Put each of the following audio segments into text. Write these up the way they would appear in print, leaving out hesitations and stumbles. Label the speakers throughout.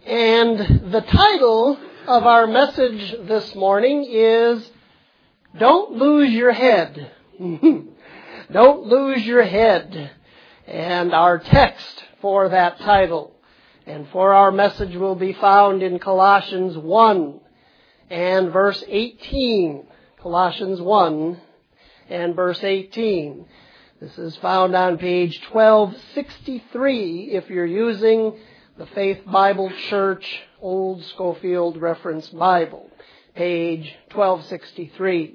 Speaker 1: And the title of our message this morning is Don't Lose Your Head. Don't lose your head. And our text for that title and for our message will be found in Colossians 1 and verse 18. Colossians 1 and verse 18. This is found on page 1263 if you're using the Faith Bible Church Old Schofield Reference Bible, page 1263.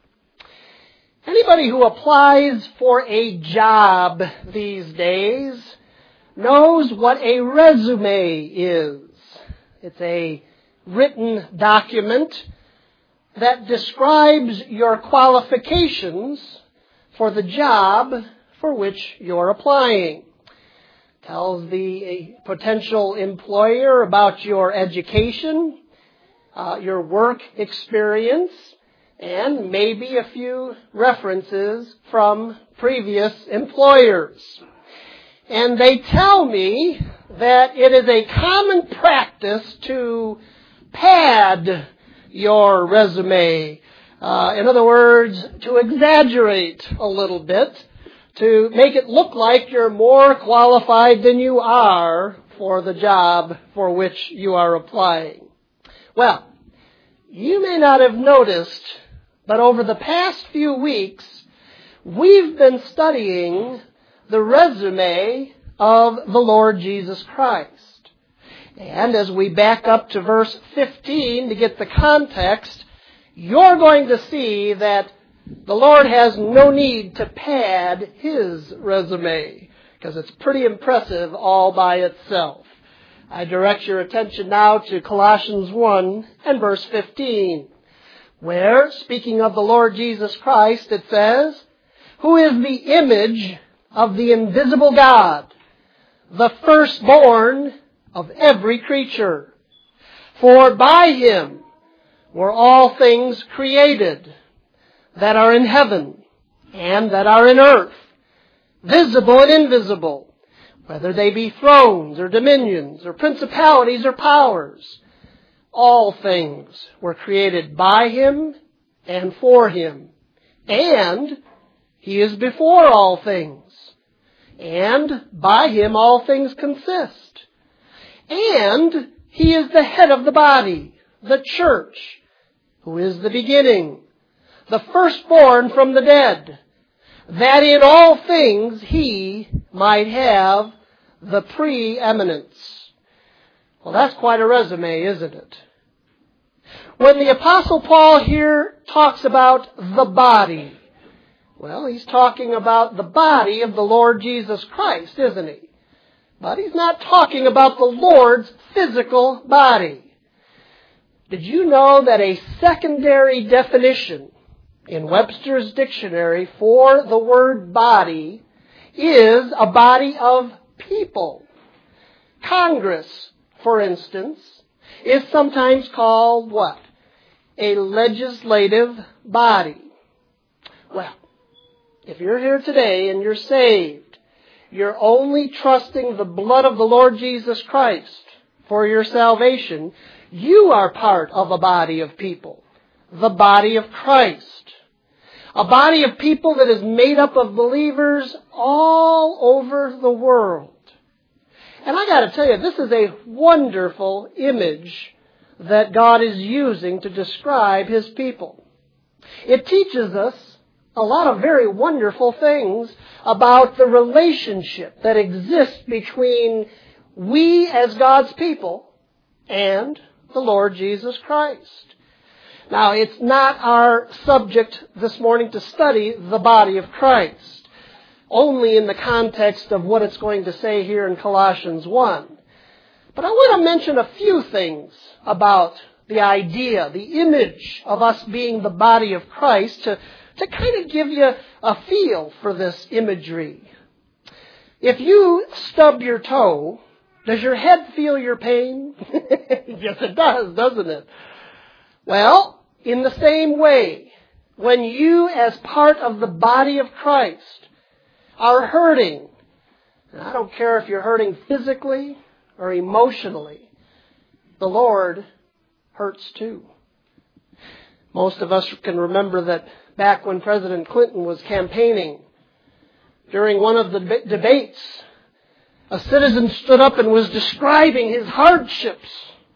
Speaker 1: Anybody who applies for a job these days knows what a resume is. It's a written document that describes your qualifications for the job for which you're applying. Tells the potential employer about your education, your work experience, and maybe a few references from previous employers. And they tell me that it is a common practice to pad your resume. In other words, to exaggerate a little bit, to make it look like you're more qualified than you are for the job for which you are applying. Well, you may not have noticed, but over the past few weeks, we've been studying the resume of the Lord Jesus Christ. And as we back up to verse 15 to get the context, you're going to see that the Lord has no need to pad His resume, because it's pretty impressive all by itself. I direct your attention now to Colossians 1 and verse 15, where, speaking of the Lord Jesus Christ, it says, who is the image of the invisible God, the firstborn of every creature. For by Him were all things created, that are in heaven and that are in earth, visible and invisible, whether they be thrones or dominions or principalities or powers. All things were created by Him and for Him, and He is before all things, and by Him all things consist. And He is the head of the body, the church, who is the beginning, the firstborn from the dead, that in all things He might have the preeminence. Well, that's quite a resume, isn't it? When the Apostle Paul here talks about the body, well, he's talking about the body of the Lord Jesus Christ, isn't he? But he's not talking about the Lord's physical body. Did you know that a secondary definition in Webster's dictionary for the word body is a body of people? Congress, for instance, is sometimes called what? A legislative body. Well, if you're here today and you're saved, you're only trusting the blood of the Lord Jesus Christ for your salvation, you are part of a body of people, the body of Christ. A body of people that is made up of believers all over the world. And I got to tell you, this is a wonderful image that God is using to describe His people. It teaches us a lot of very wonderful things about the relationship that exists between we as God's people and the Lord Jesus Christ. Now, it's not our subject this morning to study the body of Christ, only in the context of what it's going to say here in Colossians 1. But I want to mention a few things about the idea, the image of us being the body of Christ to kind of give you a feel for this imagery. If you stub your toe, does your head feel your pain? Yes, it does, doesn't it? Well, in the same way, when you as part of the body of Christ are hurting, and I don't care if you're hurting physically or emotionally, the Lord hurts too. Most of us can remember that back when President Clinton was campaigning, during one of the debates, a citizen stood up and was describing his hardships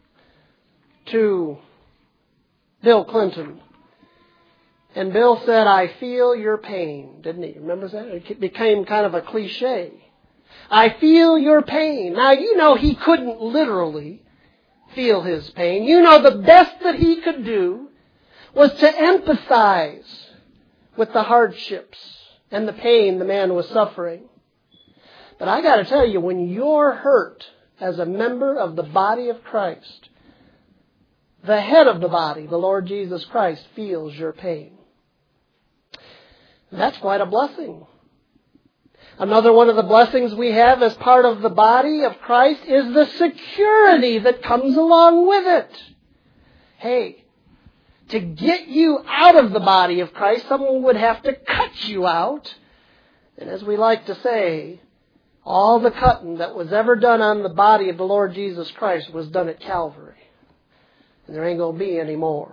Speaker 1: to Bill Clinton. And Bill said, "I feel your pain," didn't he? Remember that? It became kind of a cliche. "I feel your pain." Now, you know he couldn't literally feel his pain. You know the best that he could do was to empathize with the hardships and the pain the man was suffering. But I got to tell you, when you're hurt as a member of the body of Christ, the head of the body, the Lord Jesus Christ, feels your pain. And that's quite a blessing. Another one of the blessings we have as part of the body of Christ is the security that comes along with it. Hey, to get you out of the body of Christ, someone would have to cut you out. And as we like to say, all the cutting that was ever done on the body of the Lord Jesus Christ was done at Calvary. And there ain't going to be any more.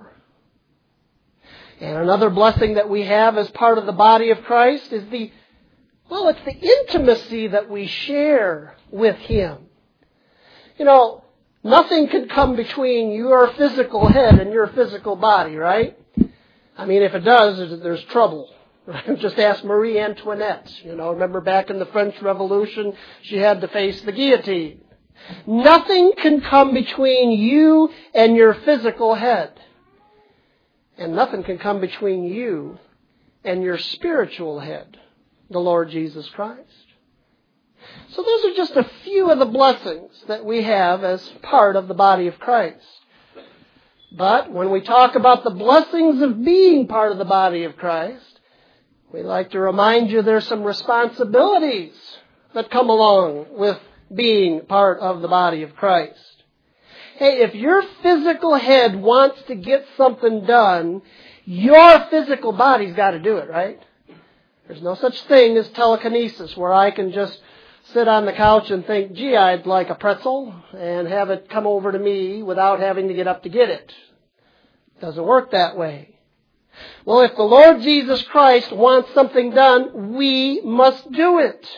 Speaker 1: And another blessing that we have as part of the body of Christ is it's the intimacy that we share with Him. You know, nothing can come between your physical head and your physical body, right? I mean, if it does, there's trouble. Right? Just ask Marie Antoinette. You know, remember back in the French Revolution, she had to face the guillotine. Nothing can come between you and your physical head. And nothing can come between you and your spiritual head, the Lord Jesus Christ. So those are just a few of the blessings that we have as part of the body of Christ. But when we talk about the blessings of being part of the body of Christ, we like to remind you there's some responsibilities that come along with being part of the body of Christ. Hey, if your physical head wants to get something done, your physical body's got to do it, right? There's no such thing as telekinesis where I can just sit on the couch and think, gee, I'd like a pretzel and have it come over to me without having to get up to get it. It doesn't work that way. Well, if the Lord Jesus Christ wants something done, we must do it.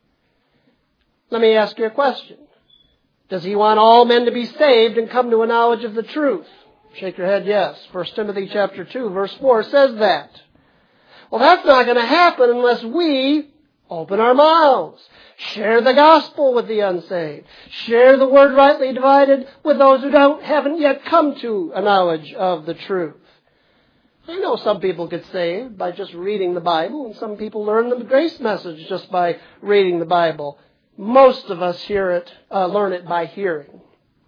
Speaker 1: Let me ask you a question. Does He want all men to be saved and come to a knowledge of the truth? Shake your head, yes. 1 Timothy chapter 2, verse 4 says that. Well, that's not going to happen unless we open our mouths, share the gospel with the unsaved, share the word rightly divided with those who haven't yet come to a knowledge of the truth. I know some people get saved by just reading the Bible, and some people learn the grace message just by reading the Bible. Most of us learn it by hearing.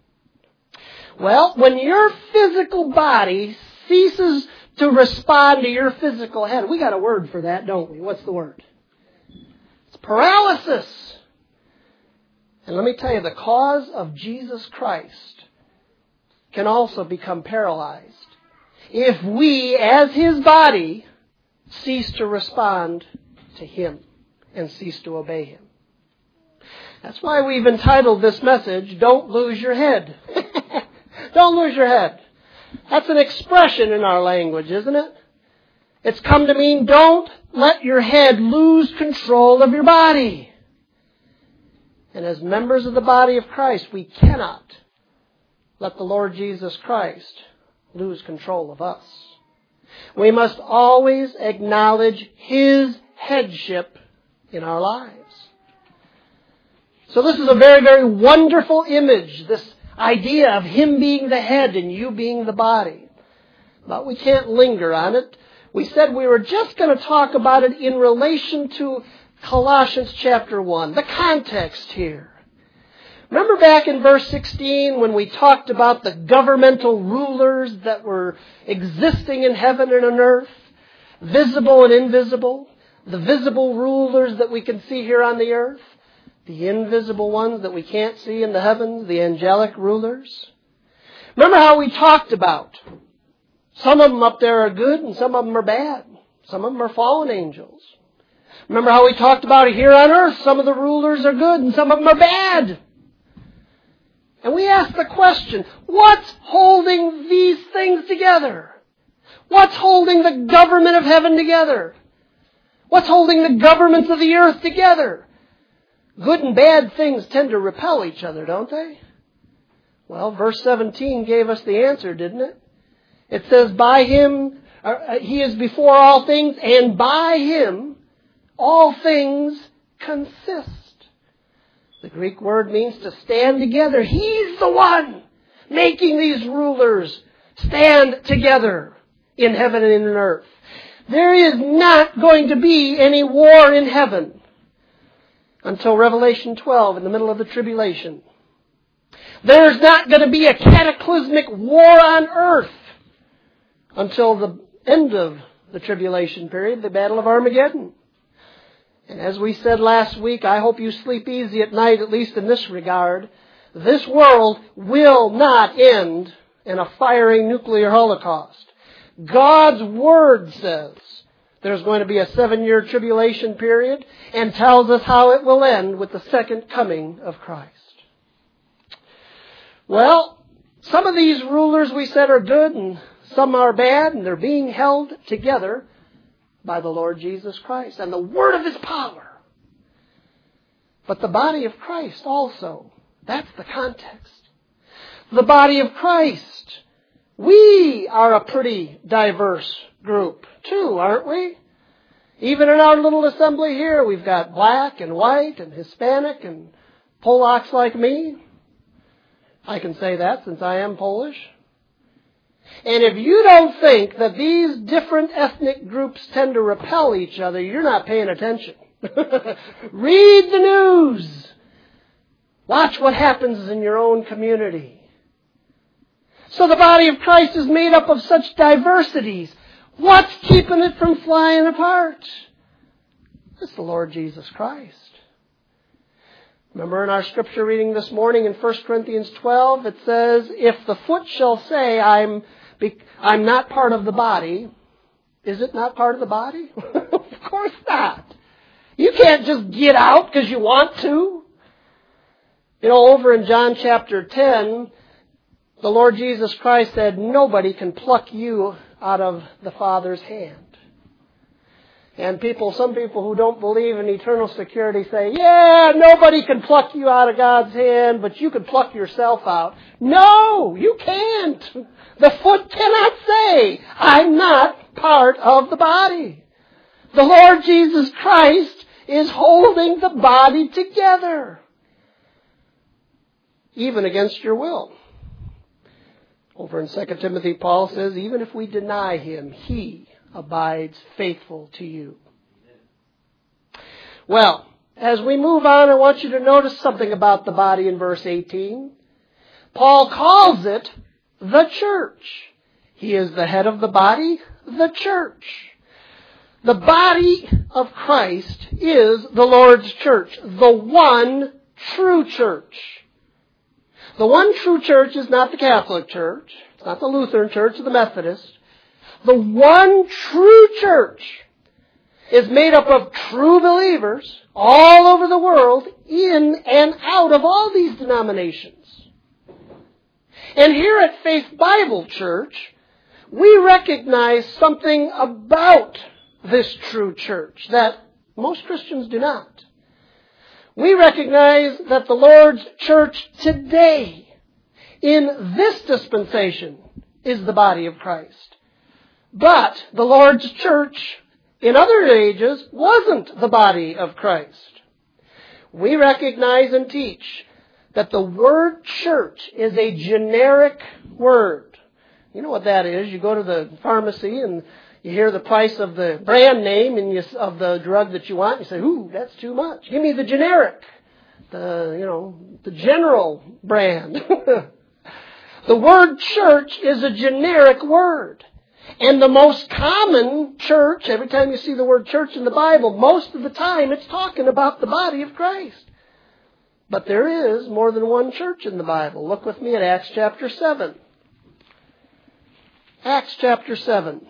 Speaker 1: Well, when your physical body ceases to respond to your physical head, we got a word for that, don't we? What's the word? It's paralysis. And let me tell you, the cause of Jesus Christ can also become paralyzed if we, as His body, cease to respond to Him and cease to obey Him. That's why we've entitled this message, Don't Lose Your Head. Don't lose your head. That's an expression in our language, isn't it? It's come to mean don't let your head lose control of your body. And as members of the body of Christ, we cannot let the Lord Jesus Christ lose control of us. We must always acknowledge His headship in our lives. So this is a very, very wonderful image, this idea of Him being the head and you being the body. But we can't linger on it. We said we were just going to talk about it in relation to Colossians chapter 1, the context here. Remember back in verse 16 when we talked about the governmental rulers that were existing in heaven and on earth, visible and invisible, the visible rulers that we can see here on the earth, the invisible ones that we can't see in the heavens, the angelic rulers. Remember how we talked about some of them up there are good and some of them are bad. Some of them are fallen angels. Remember how we talked about it here on earth. Some of the rulers are good and some of them are bad. And we ask the question, what's holding these things together? What's holding the government of heaven together? What's holding the governments of the earth together? Good and bad things tend to repel each other, don't they? Well, verse 17 gave us the answer, didn't it? It says, by Him, He is before all things, and by Him all things consist. The Greek word means to stand together. He's the one making these rulers stand together in heaven and in earth. There is not going to be any war in heaven until Revelation 12 in the middle of the tribulation. There's not going to be a cataclysmic war on earth until the end of the tribulation period, the Battle of Armageddon. And as we said last week, I hope you sleep easy at night, at least in this regard. This world will not end in a fiery nuclear holocaust. God's Word says there's going to be a 7-year tribulation period and tells us how it will end with the second coming of Christ. Well, some of these rulers we said are good and some are bad, and they're being held together by the Lord Jesus Christ and the word of His power. But the body of Christ also, that's the context. The body of Christ, we are a pretty diverse group too, aren't we? Even in our little assembly here, we've got black and white and Hispanic and Polacks like me. I can say that since I am Polish. And if you don't think that these different ethnic groups tend to repel each other, you're not paying attention. Read the news. Watch what happens in your own community. So the body of Christ is made up of such diversities. What's keeping it from flying apart? It's the Lord Jesus Christ. Remember in our scripture reading this morning in 1 Corinthians 12, it says, if the foot shall say, I'm not part of the body, is it not part of the body? Of course not. You can't just get out because you want to. You know, over in John chapter 10, the Lord Jesus Christ said, nobody can pluck you out of the Father's hand. And some people who don't believe in eternal security say, yeah, nobody can pluck you out of God's hand, but you can pluck yourself out. No, you can't. The foot cannot say, I'm not part of the body. The Lord Jesus Christ is holding the body together, even against your will. Over in 2 Timothy, Paul says, even if we deny Him, He abides faithful to you. Well, as we move on, I want you to notice something about the body in verse 18. Paul calls it the church. He is the head of the body, the church. The body of Christ is the Lord's church, the one true church. The one true church is not the Catholic Church. It's not the Lutheran Church or the Methodist. The one true church is made up of true believers all over the world, in and out of all these denominations. And here at Faith Bible Church, we recognize something about this true church that most Christians do not. We recognize that the Lord's church today, in this dispensation, is the body of Christ. But the Lord's church in other ages wasn't the body of Christ. We recognize and teach that the word church is a generic word. You know what that is. You go to the pharmacy and you hear the price of the brand name of the drug that you want. You say, ooh, that's too much. Give me the generic, the general brand. The word church is a generic word. And the most common church, every time you see the word church in the Bible, most of the time it's talking about the body of Christ. But there is more than one church in the Bible. Look with me at Acts chapter 7. Acts chapter 7.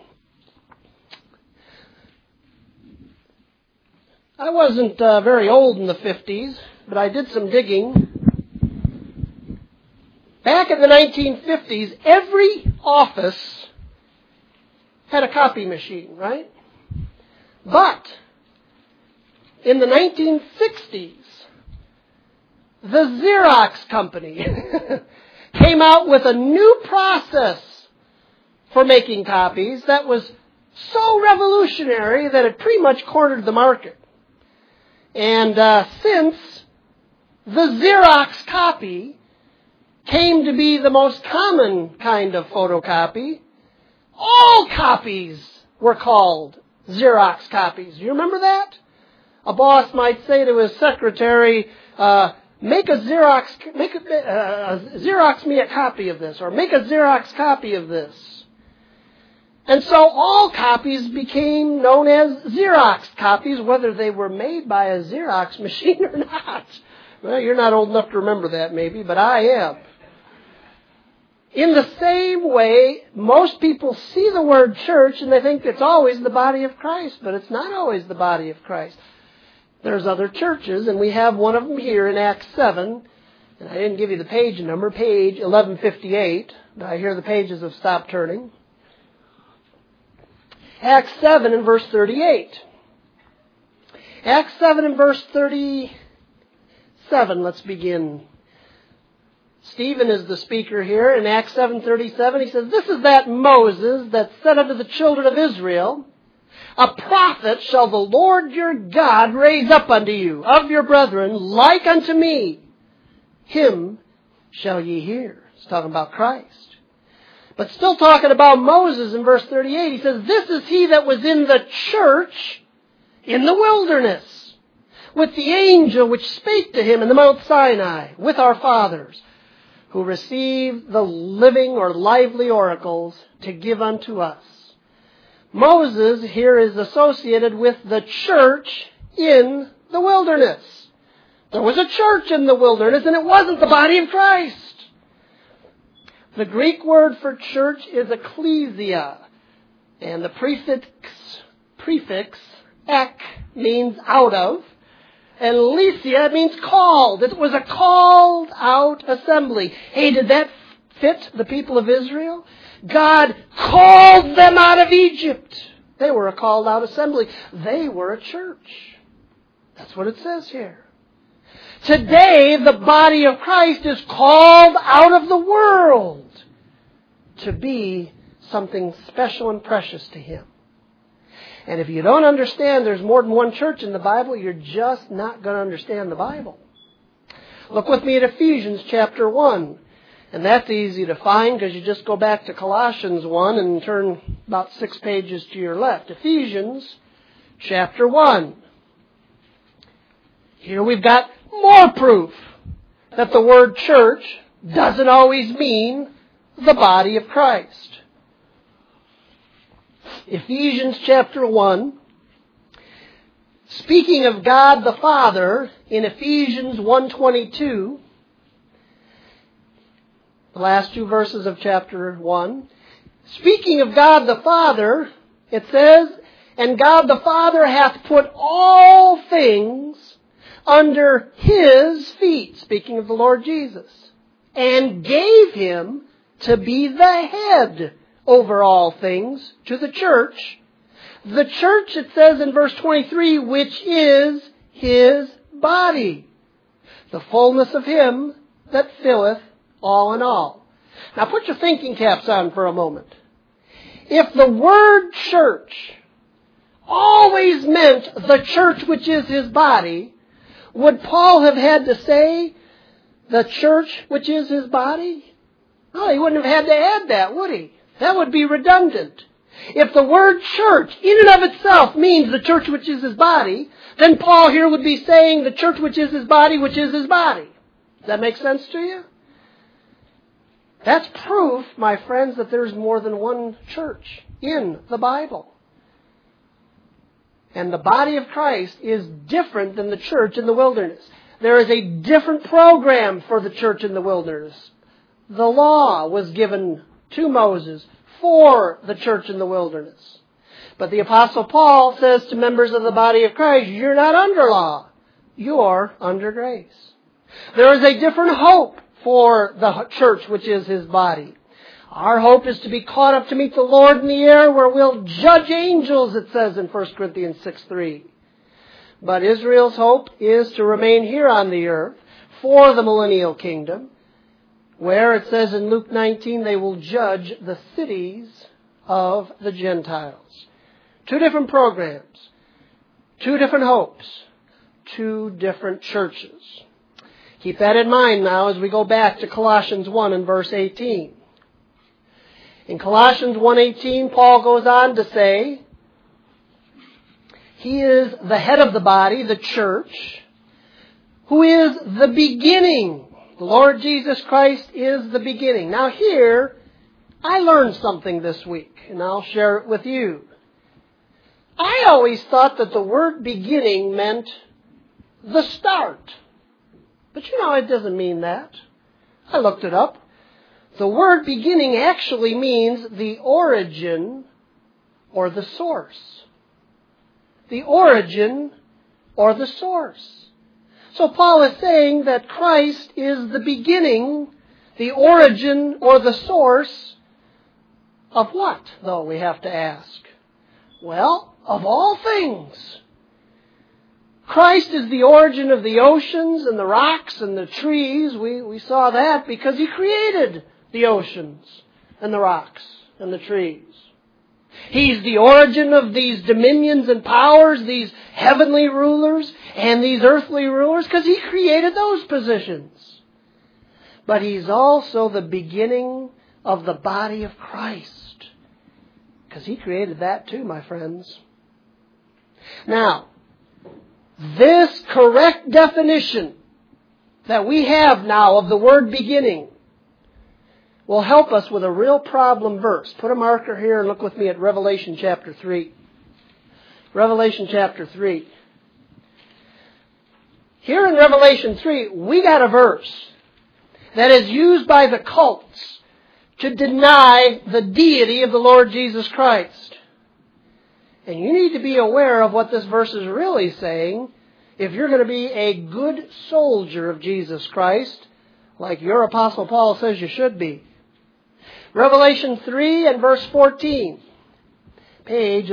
Speaker 1: I wasn't very old in the 50s, but I did some digging. Back in the 1950s, every office had a copy machine, right? But in the 1960s, the Xerox company came out with a new process for making copies that was so revolutionary that it pretty much cornered the market. And since the Xerox copy came to be the most common kind of photocopy, all copies were called Xerox copies. You remember that? A boss might say to his secretary, make a Xerox me a copy of this, or make a Xerox copy of this. And so all copies became known as Xerox copies, whether they were made by a Xerox machine or not. Well, you're not old enough to remember that maybe, but I am. In the same way, most people see the word church and they think it's always the body of Christ, but it's not always the body of Christ. There's other churches, and we have one of them here in Acts 7. And I didn't give you the page number, page 1158, but I hear the pages have stopped turning. Acts 7 and verse 38. Acts 7 and verse 37, let's begin. Stephen is the speaker here. In Acts 7:37, he says, "This is that Moses that said unto the children of Israel, A prophet shall the Lord your God raise up unto you of your brethren, like unto me. Him shall ye hear." He's talking about Christ. But still talking about Moses in verse 38, he says, "This is he that was in the church in the wilderness, with the angel which spake to him in the Mount Sinai, with our fathers, who received the living or lively oracles to give unto us." Moses here is associated with the church in the wilderness. There was a church in the wilderness, and it wasn't the body of Christ. The Greek word for church is ecclesia, and the prefix ek means out of, and lesia means called. It was a called out assembly. Hey, did that fit the people of Israel? God called them out of Egypt. They were a called out assembly. They were a church. That's what it says here. Today, the body of Christ is called out of the world to be something special and precious to Him. And if you don't understand there's more than one church in the Bible, you're just not going to understand the Bible. Look with me at Ephesians chapter 1. And that's easy to find because you just go back to Colossians 1 and turn about 6 pages to your left. Ephesians chapter 1. Here we've got more proof that the word church doesn't always mean the body of Christ. Ephesians chapter 1. Speaking of God the Father, in Ephesians 1:22, the last two verses of chapter 1, speaking of God the Father, it says, "And God the Father hath put all things under His feet," speaking of the Lord Jesus, "and gave Him to be the head over all things to the church." The church, it says in verse 23, which is His body, the fullness of Him that filleth all in all. Now put your thinking caps on for a moment. If the word church always meant the church which is His body, would Paul have had to say the church which is His body? No, he wouldn't have had to add that, would he? That would be redundant. If the word church in and of itself means the church which is His body, then Paul here would be saying the church which is His body, which is His body. Does that make sense to you? That's proof, my friends, that there's more than one church in the Bible. And the body of Christ is different than the church in the wilderness. There is a different program for the church in the wilderness. The law was given to Moses for the church in the wilderness. But the Apostle Paul says to members of the body of Christ, you're not under law. You're under grace. There is a different hope for the church, which is His body. Our hope is to be caught up to meet the Lord in the air, where we'll judge angels, it says in 1 Corinthians 6:3. But Israel's hope is to remain here on the earth for the millennial kingdom, where it says in Luke 19, they will judge the cities of the Gentiles. 2 different programs, 2 different hopes, 2 different churches. Keep that in mind now as we go back to Colossians 1 and verse 18. In Colossians 1:18, Paul goes on to say, He is the head of the body, the church, who is the beginning. The Lord Jesus Christ is the beginning. Now here, I learned something this week, and I'll share it with you. I always thought that the word beginning meant the start. But you know, it doesn't mean that. I looked it up. The word beginning actually means the origin or the source. The origin or the source. So Paul is saying that Christ is the beginning, the origin or the source of what, though, we have to ask? Well, of all things. Christ is the origin of the oceans and the rocks and the trees. We saw that because He created the oceans and the rocks and the trees. He's the origin of these dominions and powers, these heavenly rulers and these earthly rulers, because He created those positions. But He's also the beginning of the body of Christ, because He created that too, my friends. Now, this correct definition that we have now of the word beginning will help us with a real problem verse. Put a marker here and look with me at Revelation chapter 3. Revelation chapter 3. Here in Revelation 3, we got a verse that is used by the cults to deny the deity of the Lord Jesus Christ. And you need to be aware of what this verse is really saying if you're going to be a good soldier of Jesus Christ, like your Apostle Paul says you should be. Revelation 3 and verse 14, page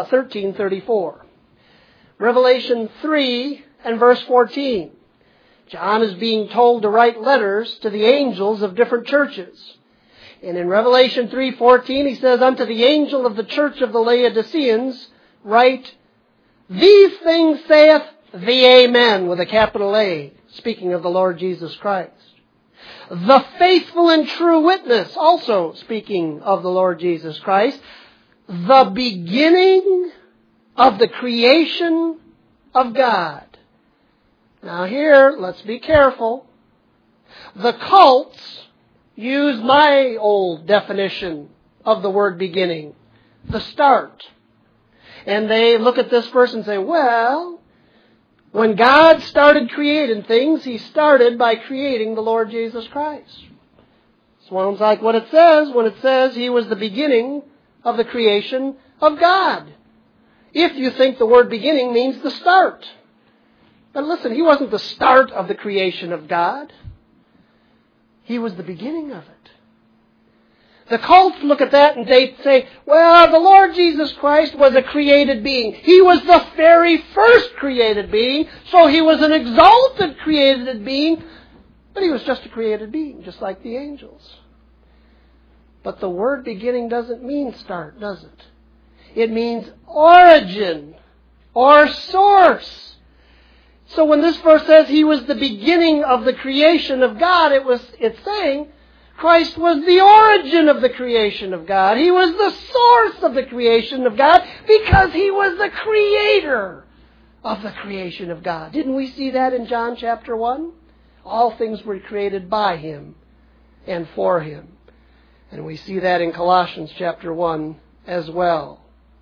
Speaker 1: 1334. Revelation 3 and verse 14. John is being told to write letters to the angels of different churches. And in Revelation 3:14, he says, Unto the angel of the church of the Laodiceans, write, These things saith the Amen, with a capital A, speaking of the Lord Jesus Christ. The faithful and true witness, also speaking of the Lord Jesus Christ. The beginning of the creation of God. Now here, let's be careful. The cults use my old definition of the word beginning, the start. And they look at this verse and say, well, when God started creating things, He started by creating the Lord Jesus Christ. Sounds like what it says when it says He was the beginning of the creation of God. If you think the word beginning means the start. But listen, He wasn't the start of the creation of God. He was the beginning of it. The cults look at that and they say, well, the Lord Jesus Christ was a created being. He was the very first created being, so He was an exalted created being, but He was just a created being, just like the angels. But the word beginning doesn't mean start, does it? It means origin or source. So when this verse says He was the beginning of the creation of God, it's saying Christ was the origin of the creation of God. He was the source of the creation of God because He was the creator of the creation of God. Didn't we see that in John chapter 1? All things were created by Him and for Him. And we see that in Colossians chapter 1 as well.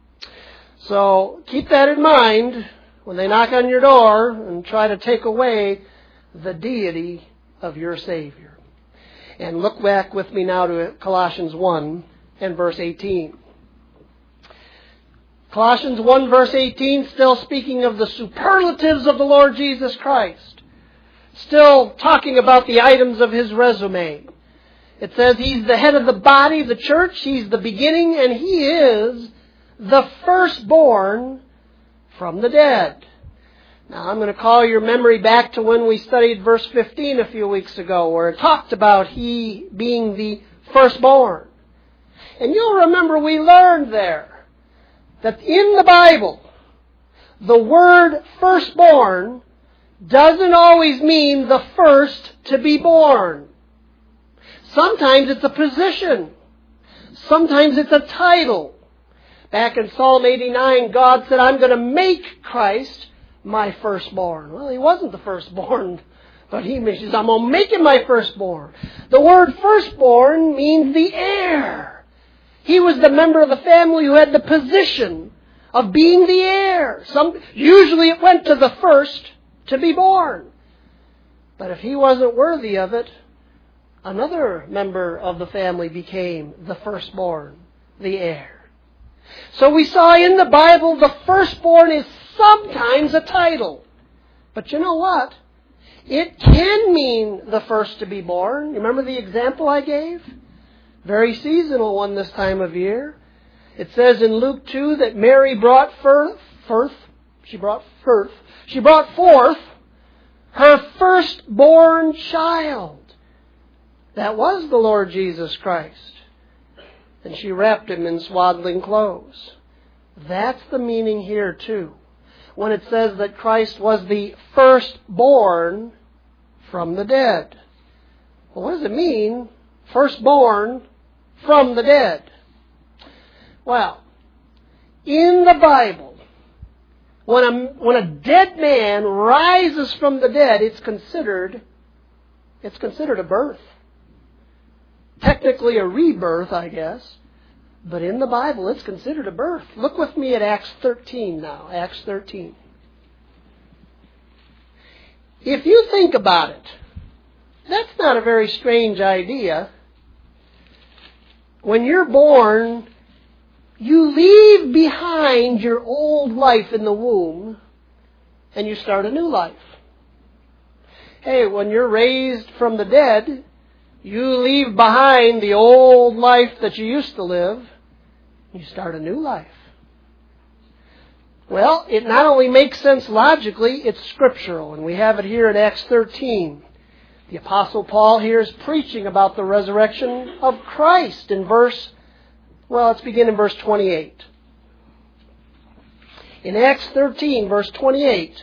Speaker 1: So keep that in mind when they knock on your door and try to take away the deity of your Savior. And look back with me now to Colossians 1 and verse 18. Colossians 1 verse 18, still speaking of the superlatives of the Lord Jesus Christ. Still talking about the items of his resume. It says he's the head of the body of the church. He's the beginning, and he is the firstborn from the dead. Now, I'm going to call your memory back to when we studied verse 15 a few weeks ago, where it talked about he being the firstborn. And you'll remember we learned there that in the Bible, the word firstborn doesn't always mean the first to be born. Sometimes it's a position. Sometimes it's a title. Back in Psalm 89, God said, I'm going to make Christ my firstborn. Well, he wasn't the firstborn, but he says, I'm going to make him my firstborn. The word firstborn means the heir. He was the member of the family who had the position of being the heir. Usually it went to the first to be born. But if he wasn't worthy of it, another member of the family became the firstborn, the heir. So we saw in the Bible the firstborn is sometimes a title. But you know what? It can mean the first to be born. You remember the example I gave? Very seasonal one this time of year. It says in Luke 2 that Mary brought forth her firstborn child. That was the Lord Jesus Christ. And she wrapped him in swaddling clothes. That's the meaning here too. When it says that Christ was the firstborn from the dead. Well, what does it mean? Firstborn from the dead. Well, in the Bible, when a dead man rises from the dead, it's considered a birth. Technically a rebirth, I guess. But in the Bible, it's considered a birth. Look with me at Acts 13 now. Acts 13. If you think about it, that's not a very strange idea. When you're born, you leave behind your old life in the womb and you start a new life. Hey, when you're raised from the dead, you leave behind the old life that you used to live. You start a new life. Well, it not only makes sense logically, it's scriptural. And we have it here in Acts 13. The Apostle Paul here is preaching about the resurrection of Christ in let's begin in verse 28. In Acts 13, verse 28,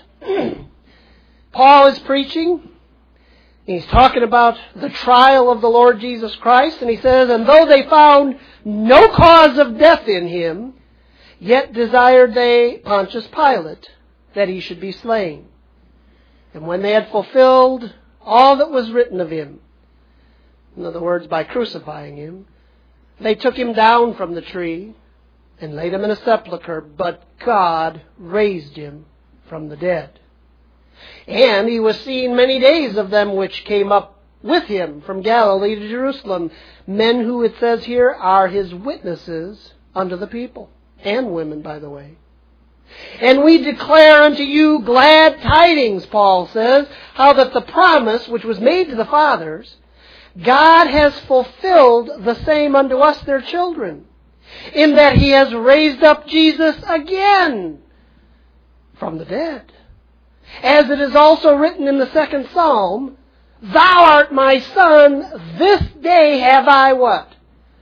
Speaker 1: Paul is preaching. He's talking about the trial of the Lord Jesus Christ, and he says, and though they found no cause of death in him, yet desired they Pontius Pilate that he should be slain. And when they had fulfilled all that was written of him, in other words, by crucifying him, they took him down from the tree and laid him in a sepulchre, but God raised him from the dead. And he was seen many days of them which came up with him from Galilee to Jerusalem, men who, it says here, are his witnesses unto the people, and women, by the way. And we declare unto you glad tidings, Paul says, how that the promise which was made to the fathers, God has fulfilled the same unto us, their children, in that he has raised up Jesus again from the dead. As it is also written in the second Psalm, Thou art my son, this day have I what?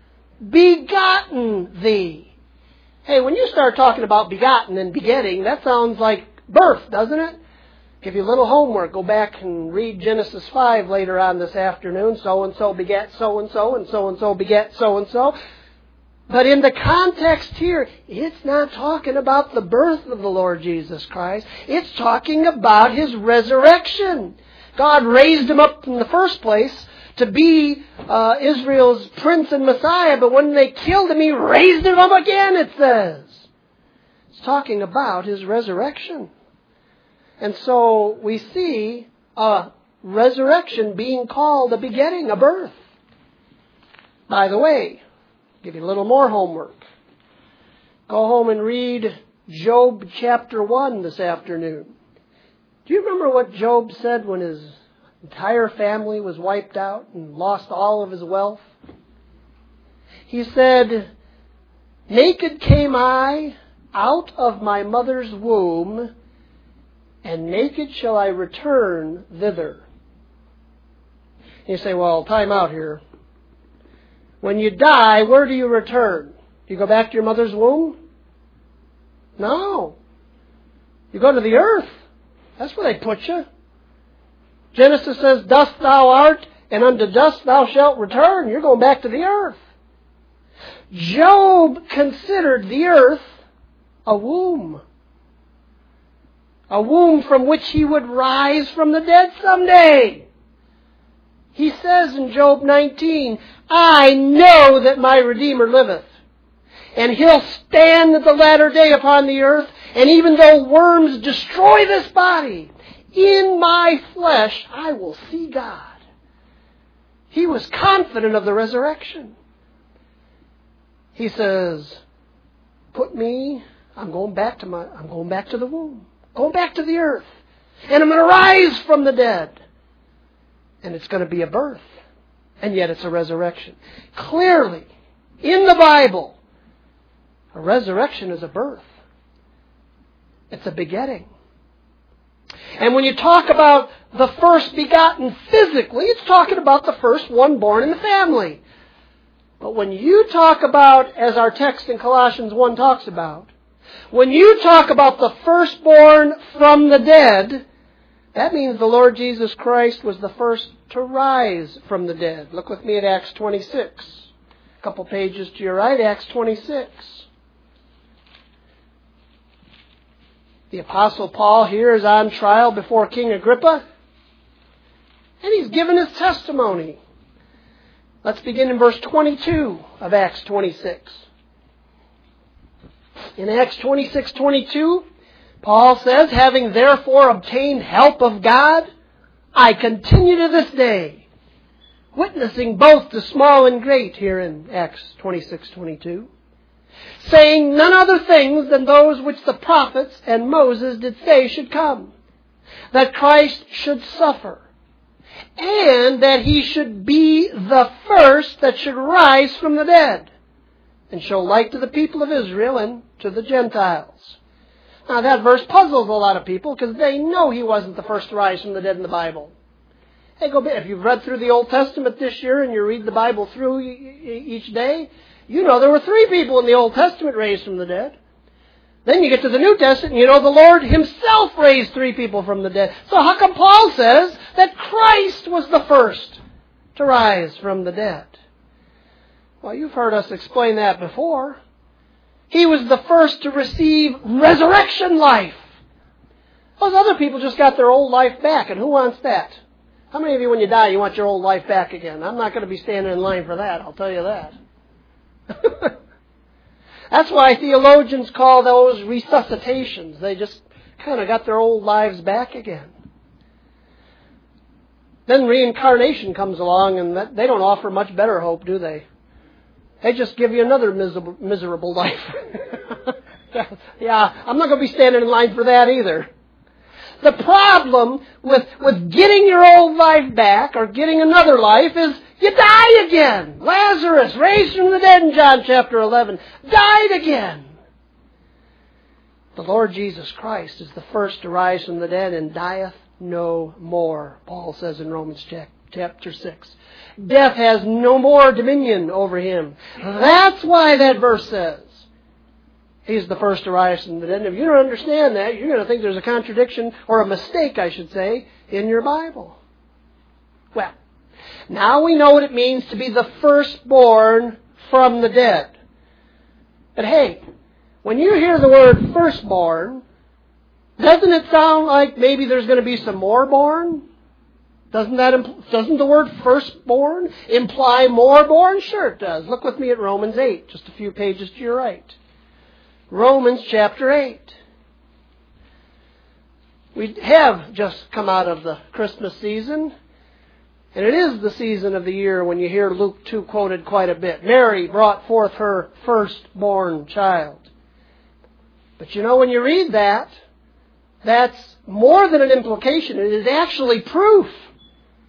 Speaker 1: Begotten thee. Hey, when you start talking about begotten and begetting, that sounds like birth, doesn't it? Give you a little homework. Go back and read Genesis 5 later on this afternoon. So-and-so begat so-and-so, and so-and-so begat so-and-so. But in the context here, it's not talking about the birth of the Lord Jesus Christ. It's talking about his resurrection. God raised him up in the first place to be Israel's prince and Messiah, but when they killed him, he raised him up again, it says. It's talking about his resurrection. And so we see a resurrection being called a begetting, a birth. By the way, give you a little more homework. Go home and read Job chapter 1 this afternoon. Do you remember what Job said when his entire family was wiped out and lost all of his wealth. He said, "Naked came I out of my mother's womb, and naked shall I return thither." You say, well, time out here. When you die, where do you return? Do you go back to your mother's womb? No. You go to the earth. That's where they put you. Genesis says, "Dust thou art, and unto dust thou shalt return." You're going back to the earth. Job considered the earth a womb. A womb from which he would rise from the dead someday. He says in Job 19, "I know that my Redeemer liveth, and he'll stand at the latter day upon the earth, and even though worms destroy this body, in my flesh I will see God." He was confident of the resurrection. He says, I'm going back to the womb, going back to the earth, and I'm going to rise from the dead. And it's going to be a birth. And yet it's a resurrection. Clearly, in the Bible, a resurrection is a birth. It's a begetting. And when you talk about the first begotten physically, it's talking about the first one born in the family. But when you talk about, as our text in Colossians 1 talks about, when you talk about the firstborn from the dead, that means the Lord Jesus Christ was the first to rise from the dead. Look with me at Acts 26. A couple pages to your right, Acts 26. The Apostle Paul here is on trial before King Agrippa, and he's given his testimony. Let's begin in verse 22 of Acts 26. In Acts 26:22, Paul says, "Having therefore obtained help of God, I continue to this day, witnessing both to small and great," here in Acts 26:22, "saying none other things than those which the prophets and Moses did say should come, that Christ should suffer, and that he should be the first that should rise from the dead, and show light to the people of Israel and to the Gentiles." Now that verse puzzles a lot of people because they know he wasn't the first to rise from the dead in the Bible. Hey, if you've read through the Old Testament this year and you read the Bible through each day, you know there were 3 people in the Old Testament raised from the dead. Then you get to the New Testament and you know the Lord himself raised 3 people from the dead. So how come Paul says that Christ was the first to rise from the dead? Well, you've heard us explain that before. He was the first to receive resurrection life. Those other people just got their old life back, and who wants that? How many of you, when you die, you want your old life back again? I'm not going to be standing in line for that, I'll tell you that. That's why theologians call those resuscitations. They just kind of got their old lives back again. Then reincarnation comes along, and they don't offer much better hope, do they? They just give you another miserable life. Yeah, I'm not going to be standing in line for that either. The problem with getting your old life back or getting another life is you die again. Lazarus, raised from the dead in John chapter 11, died again. The Lord Jesus Christ is the first to rise from the dead and dieth no more, Paul says in Romans chapter 6. Death has no more dominion over him. That's why that verse says he's the first to rise from the dead. And if you don't understand that, you're going to think there's a contradiction, or a mistake, I should say, in your Bible. Well, now we know what it means to be the firstborn from the dead. But hey, when you hear the word firstborn, doesn't it sound like maybe there's going to be some more born? Doesn't the word firstborn imply more born? Sure it does. Look with me at Romans 8, just a few pages to your right. Romans chapter 8. We have just come out of the Christmas season, and it is the season of the year when you hear Luke 2 quoted quite a bit. Mary brought forth her firstborn child. But you know, when you read that, that's more than an implication. It is actually proof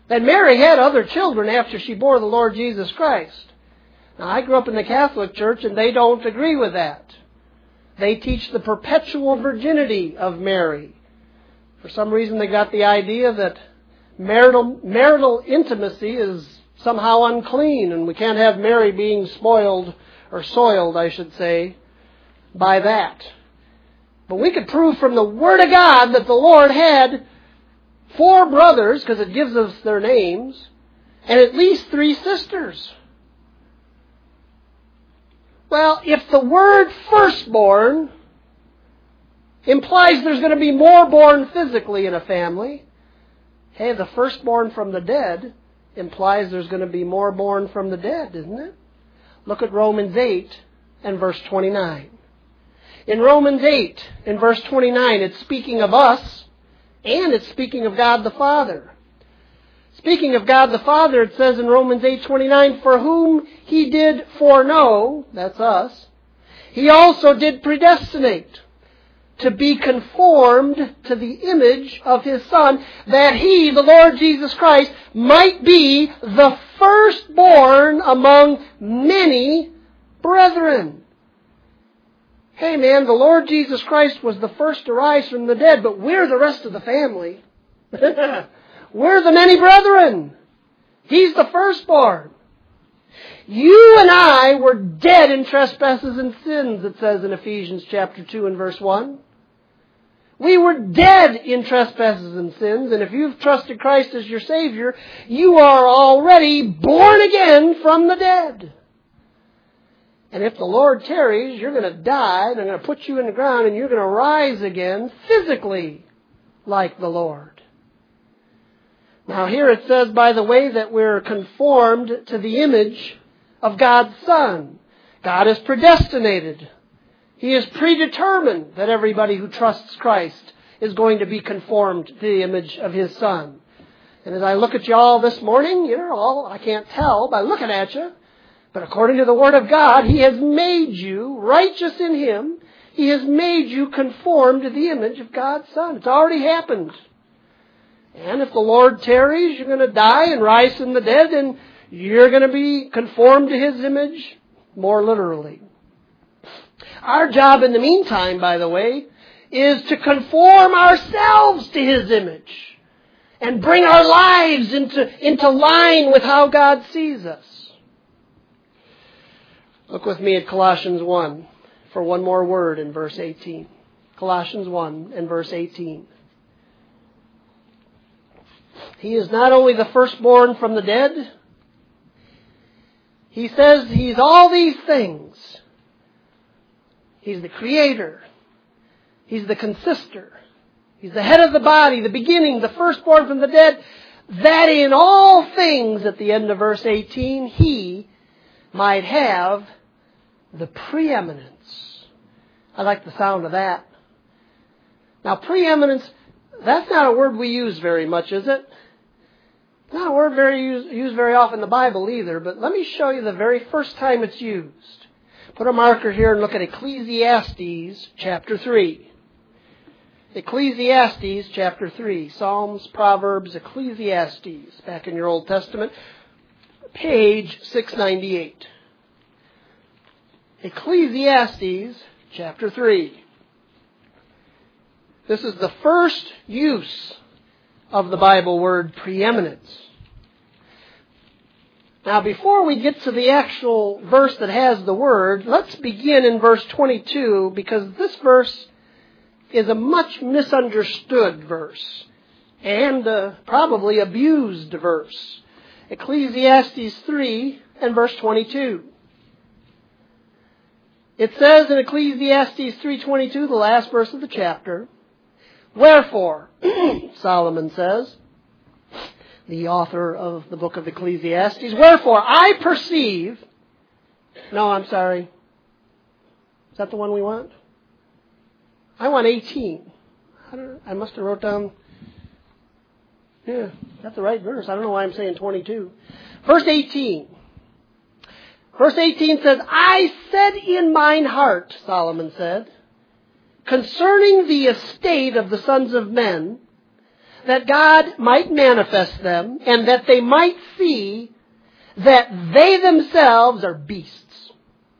Speaker 1: And Mary had other children after she bore the Lord Jesus Christ. Now, I grew up in the Catholic Church, and they don't agree with that. They teach the perpetual virginity of Mary. For some reason, they got the idea that marital intimacy is somehow unclean, and we can't have Mary being spoiled, or soiled, I should say, by that. But we could prove from the Word of God that the Lord had 4 brothers, because it gives us their names, and at least 3 sisters. Well, if the word firstborn implies there's going to be more born physically in a family, hey, the firstborn from the dead implies there's going to be more born from the dead, isn't it? Look at Romans 8 and verse 29. In Romans 8 and verse 29, it's speaking of us, and it's speaking of God the Father. Speaking of God the Father, it says in Romans 8:29, for whom He did foreknow, that's us, He also did predestinate to be conformed to the image of His Son, that He, the Lord Jesus Christ, might be the firstborn among many brethren. Hey man, the Lord Jesus Christ was the first to rise from the dead, but we're the rest of the family. We're the many brethren. He's the firstborn. You and I were dead in trespasses and sins, it says in Ephesians chapter 2 and verse 1. We were dead in trespasses and sins, and if you've trusted Christ as your Savior, you are already born again from the dead. And if the Lord tarries, you're going to die, and I'm going to put you in the ground, and you're going to rise again physically like the Lord. Now here it says, by the way, that we're conformed to the image of God's Son. God is predestinated. He is predetermined that everybody who trusts Christ is going to be conformed to the image of His Son. And as I look at you all this morning, you're all, I can't tell by looking at you, but according to the Word of God, He has made you righteous in Him. He has made you conform to the image of God's Son. It's already happened. And if the Lord tarries, you're going to die and rise from the dead, and you're going to be conformed to His image more literally. Our job in the meantime, by the way, is to conform ourselves to His image and bring our lives into line with how God sees us. Look with me at Colossians 1 for one more word in verse 18. Colossians 1 and verse 18. He is not only the firstborn from the dead, He says He's all these things. He's the creator. He's the consister. He's the head of the body, the beginning, the firstborn from the dead, that in all things, at the end of verse 18, He might have the preeminence. I like the sound of that. Now, preeminence, that's not a word we use very much, is it? Not a word used very often in the Bible either, but let me show you the very first time it's used. Put a marker here and look at Ecclesiastes chapter 3. Ecclesiastes chapter 3. Psalms, Proverbs, Ecclesiastes, back in your Old Testament, page 698. Ecclesiastes chapter 3. This is the first use of the Bible word preeminence. Now, before we get to the actual verse that has the word, let's begin in verse 22, because this verse is a much misunderstood verse and probably abused verse. Ecclesiastes 3 and verse 22. It says in Ecclesiastes 3:22, the last verse of the chapter, wherefore, Solomon says, the author of the book of Ecclesiastes, wherefore I perceive... No, I'm sorry. Is that the one we want? I want 18. I must have wrote down... Yeah, that's the right verse. I don't know why I'm saying 22. Verse 18. Verse 18 says, I said in mine heart, Solomon said, concerning the estate of the sons of men, that God might manifest them, and that they might see that they themselves are beasts.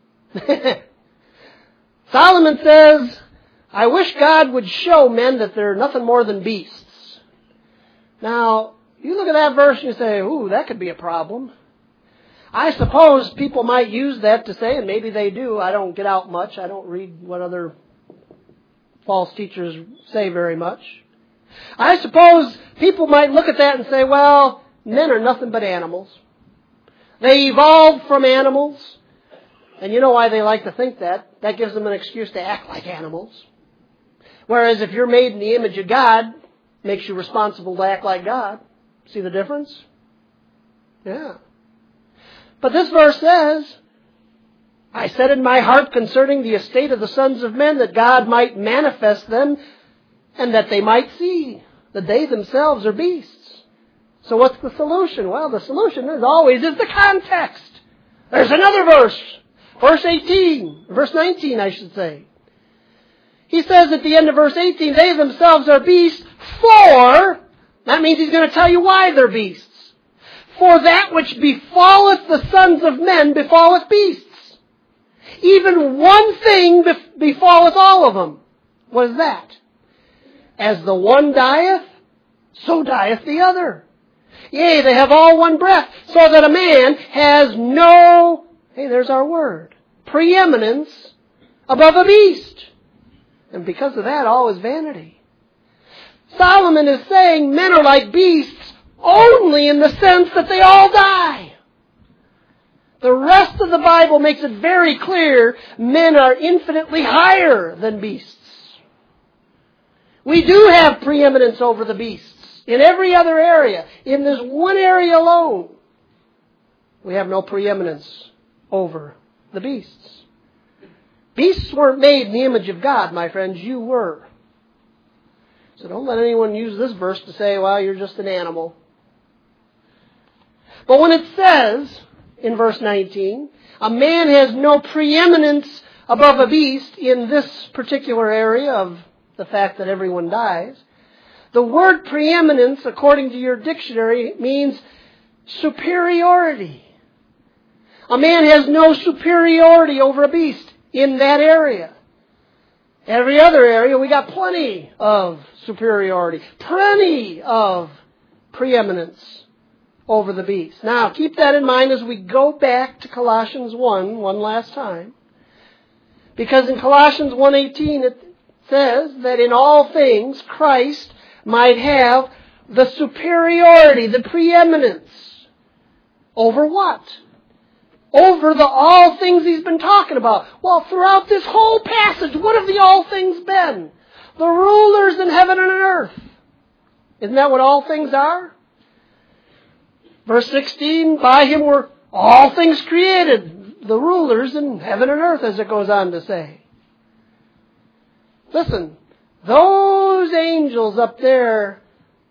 Speaker 1: Solomon says, I wish God would show men that they're nothing more than beasts. Now, you look at that verse and you say, ooh, that could be a problem. I suppose people might use that to say, and maybe they do, I don't get out much, I don't read what other false teachers say very much. I suppose people might look at that and say, well, men are nothing but animals. They evolved from animals. And you know why they like to think that? That gives them an excuse to act like animals. Whereas if you're made in the image of God, it makes you responsible to act like God. See the difference? Yeah. But this verse says, I said in my heart concerning the estate of the sons of men that God might manifest them and that they might see that they themselves are beasts. So what's the solution? Well, the solution is always the context. There's another verse. Verse 19, I should say. He says at the end of verse 18, they themselves are beasts for, that means he's going to tell you why they're beasts. For that which befalleth the sons of men befalleth beasts. Even one thing befalleth all of them. What is that? As the one dieth, so dieth the other. Yea, they have all one breath, so that a man has no, hey, there's our word, preeminence above a beast. And because of that, all is vanity. Solomon is saying men are like beasts only in the sense that they all die. The rest of the Bible makes it very clear men are infinitely higher than beasts. We do have preeminence over the beasts in every other area. In this one area alone, we have no preeminence over the beasts. Beasts weren't made in the image of God, my friends. You were. So don't let anyone use this verse to say, well, you're just an animal. But when it says, in verse 19, a man has no preeminence above a beast in this particular area of the fact that everyone dies, the word preeminence, according to your dictionary, means superiority. A man has no superiority over a beast in that area. Every other area, we got plenty of superiority, plenty of preeminence over the beast. Now, keep that in mind as we go back to Colossians 1 last time. Because in Colossians 1:18 it says that in all things Christ might have the superiority, the preeminence. Over what? Over the all things he's been talking about. Well, throughout this whole passage, what have the all things been? The rulers in heaven and on earth. Isn't that what all things are? Verse 16, by him were all things created, the rulers in heaven and earth, as it goes on to say. Listen, those angels up there,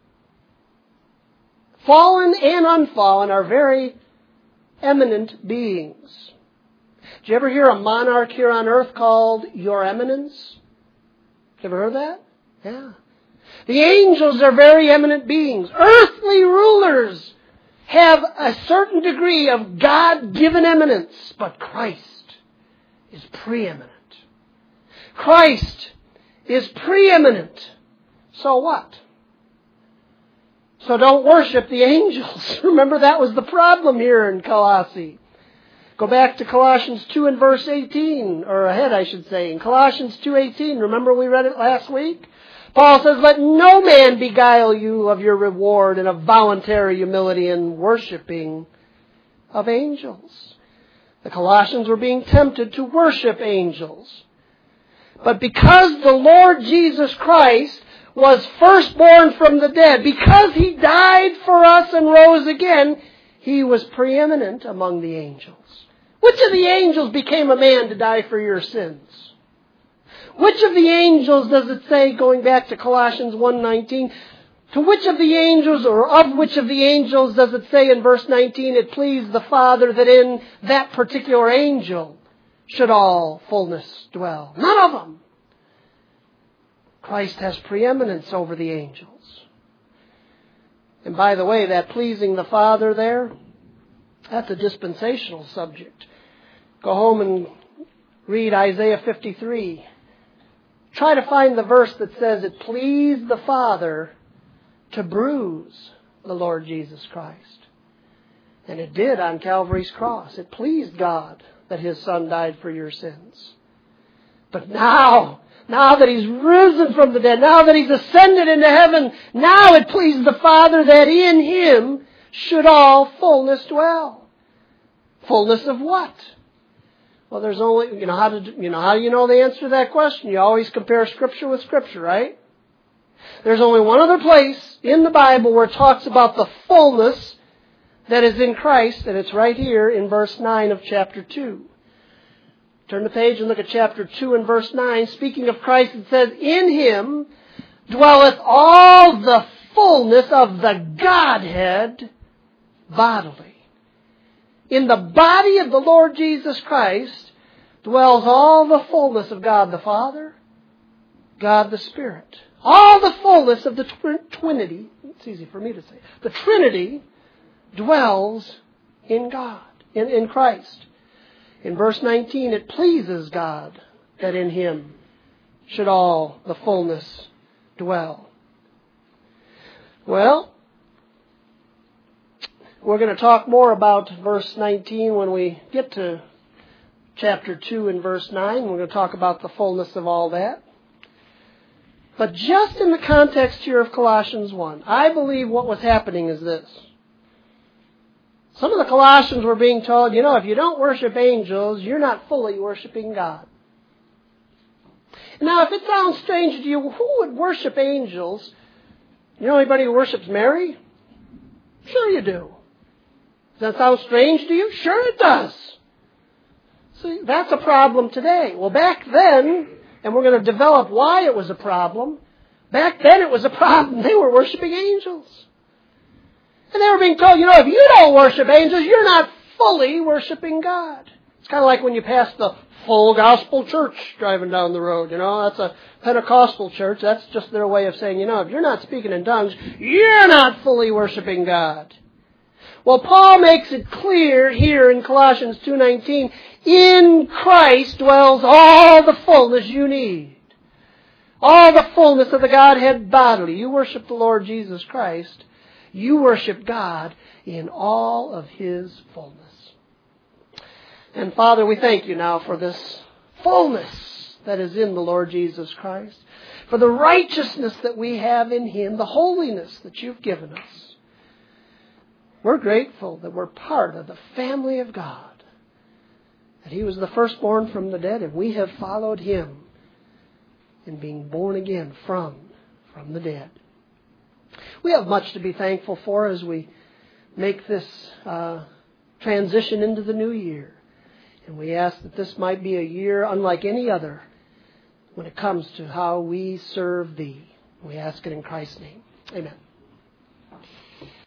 Speaker 1: fallen and unfallen, are very eminent beings. Did you ever hear a monarch here on earth called Your Eminence? Did you ever heard that? Yeah. The angels are very eminent beings. Earthly rulers have a certain degree of God-given eminence, but Christ is preeminent. Christ is preeminent. So what? So don't worship the angels. Remember, that was the problem here in Colossae. Go back to Colossians 2 and verse 18, or ahead I should say. In Colossians 2:18, remember we read it last week? Paul says, let no man beguile you of your reward and of voluntary humility and worshiping of angels. The Colossians were being tempted to worship angels. But because the Lord Jesus Christ was firstborn from the dead, because he died for us and rose again, he was preeminent among the angels. Which of the angels became a man to die for your sins? Which of the angels does it say, going back to Colossians 1:19, to which of the angels, or of which of the angels does it say in verse 19, it pleased the Father that in that particular angel should all fullness dwell? None of them. Christ has preeminence over the angels. And by the way, that pleasing the Father there, that's a dispensational subject. Go home and read Isaiah 53. Try to find the verse that says it pleased the Father to bruise the Lord Jesus Christ. And it did on Calvary's cross. It pleased God that His Son died for your sins. But now that He's risen from the dead, now that He's ascended into heaven, now it pleases the Father that in Him should all fullness dwell. Fullness of what? Well, there's only, how do you know the answer to that question? You always compare Scripture with Scripture, right? There's only one other place in the Bible where it talks about the fullness that is in Christ, and it's right here in verse 9 of chapter 2. Turn the page and look at chapter 2 and verse 9. Speaking of Christ, it says, in Him dwelleth all the fullness of the Godhead bodily. In the body of the Lord Jesus Christ dwells all the fullness of God the Father, God the Spirit. All the fullness of the Trinity, it's easy for me to say, the Trinity dwells in God, in Christ. In verse 19, it pleases God that in Him should all the fullness dwell. Well, we're going to talk more about verse 19 when we get to chapter 2 and verse 9. We're going to talk about the fullness of all that. But just in the context here of Colossians 1, I believe what was happening is this. Some of the Colossians were being told, if you don't worship angels, you're not fully worshiping God. Now, if it sounds strange to you, who would worship angels? You know anybody who worships Mary? Sure you do. Does that sound strange to you? Sure it does. See, that's a problem today. Well, back then, and we're going to develop why it was a problem, back then it was a problem. They were worshiping angels. And they were being told, if you don't worship angels, you're not fully worshiping God. It's kind of like when you pass the Full Gospel Church driving down the road. That's a Pentecostal church. That's just their way of saying, if you're not speaking in tongues, you're not fully worshiping God. Well, Paul makes it clear here in Colossians 2:19, in Christ dwells all the fullness you need. All the fullness of the Godhead bodily. You worship the Lord Jesus Christ. You worship God in all of His fullness. And Father, we thank You now for this fullness that is in the Lord Jesus Christ, for the righteousness that we have in Him, the holiness that You've given us. We're grateful that we're part of the family of God, that He was the firstborn from the dead, and we have followed Him in being born again from the dead. We have much to be thankful for as we make this transition into the new year. And we ask that this might be a year unlike any other when it comes to how we serve Thee. We ask it in Christ's name. Amen.